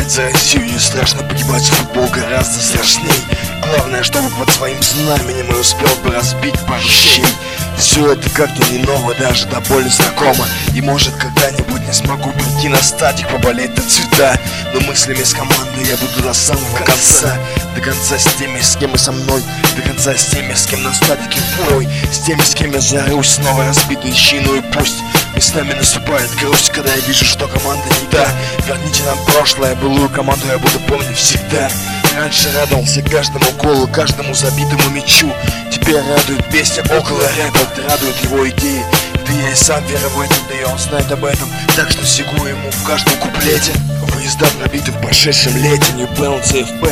умереть за Россию не страшно, погибать за футбол гораздо страшней. Главное, чтобы под своим знаменем я успел бы разбить пару щей. Все это как-то не ново, даже до боли знакомо. И может когда-нибудь не смогу прийти на стадик, поболеть до цвета. Но мыслями с командой я буду до самого конца. До конца с теми, с кем и со мной. До конца с теми, с кем на стадике бой. С теми, с кем я зарюсь, снова разбитый щину. И пусть местами наступает грусть, когда я вижу, что команда не та. Верните нам прошлое, былую команду я буду помнить всегда. Раньше радовался каждому голу, каждому забитому мячу. Теперь радует песня около рэпа, радует его идеи. Да я и сам верю в это, да и он знает об этом. Так что сигу ему в каждом куплете. Выезда пробиты в прошедшем лете. New Balance CFP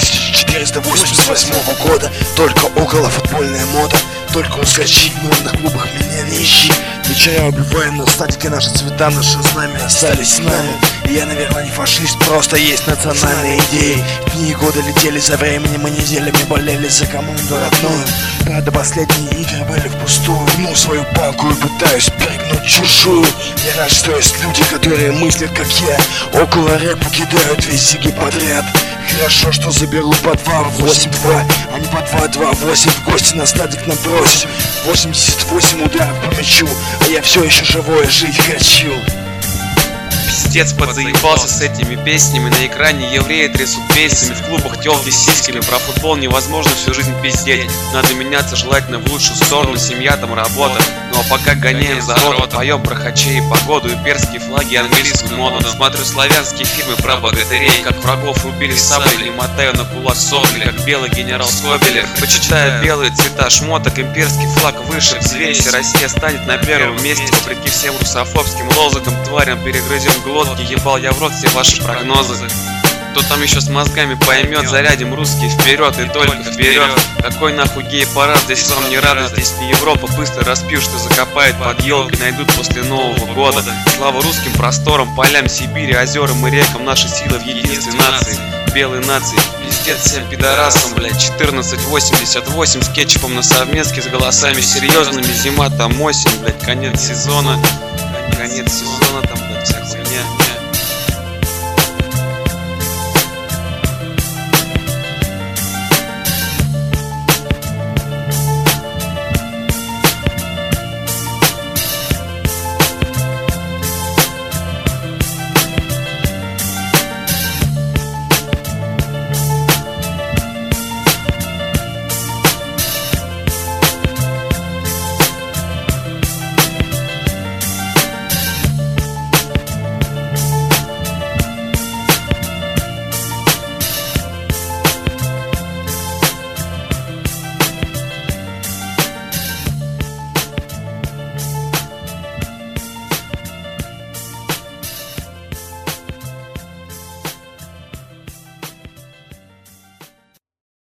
1488 года. Только около футбольная мода. Только ускочи в модных клубах меня не ищи. Вечеря убиваем на стадике наши цвета, наши знамя остались с нами. И я, наверное, не фашист, просто есть национальные идеи. Дни и годы летели за временем, и неделями болели за команду родную. Правда, последние игры были впустую. Гну свою палку и пытаюсь перегнуть чужую. Я рад, что есть люди, которые мыслят, как я. Около рэпа кидают весь зиги подряд. Хорошо, что заберу по 2-8-2, а не по 2-2-8 в гости на стадик набросить. 88 ударов по мячу, а я все еще живой, жить хочу. Пиздец, подзаебался с этими песнями. На экране евреи трясут песнями, в клубах тёлки с сиськами. Про футбол невозможно всю жизнь пиздеть. Надо меняться желательно в лучшую сторону, семья там, работа. Ну а пока гоняем за роту, поем про хачей и погоду, имперские флаги, английскую моду. Смотрю славянские фильмы про богатырей, как врагов рубили саблей, и мотаю на кулак сопли, как белый генерал Скобелев. Почитаю белые цвета шмоток, имперский флаг выше, взвесь, Россия станет на первом месте. Вопреки всем русофобским лозунгам, тварям перегрызем глотки, ебал я в рот все ваши прогнозы. Кто там еще с мозгами поймет, зарядим русские вперед и только вперед. Какой нахуй гей-парад, здесь вам не радость, здесь не Европа. Быстро распил, что закопает под елкой, найдут после Нового года. Слава русским просторам, полям Сибири, озерам и рекам, наша сила в единстве нации, белой нации. Пиздец всем пидорасам, блять, 1488 с кетчупом на совместке, с голосами серьезными, зима там осень, блять, конец сезона там, блять, вся хуйня.